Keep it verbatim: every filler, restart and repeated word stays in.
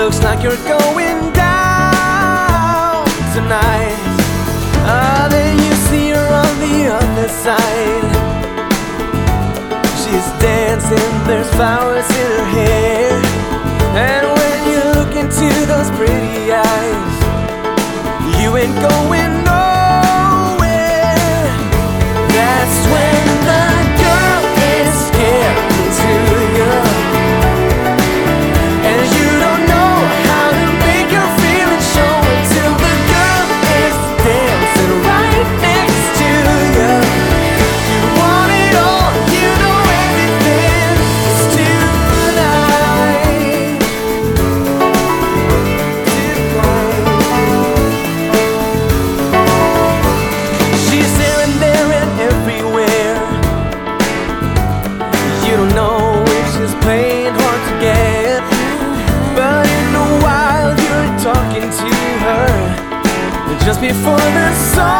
looks like you're going down tonight. Ah, then you see her on the other side. She's dancing, there's flowers in her hair, and when you look into those pretty eyes, you ain't going nowhere. That's when the girl is scared into you, and you don't know how to make your feelings show until the girl is dancing right next to you. You want it all, you know everything is tonight. She's here and there and everywhere. You don't know if she's playing hard to get, but in a while you're talking to her just before the sun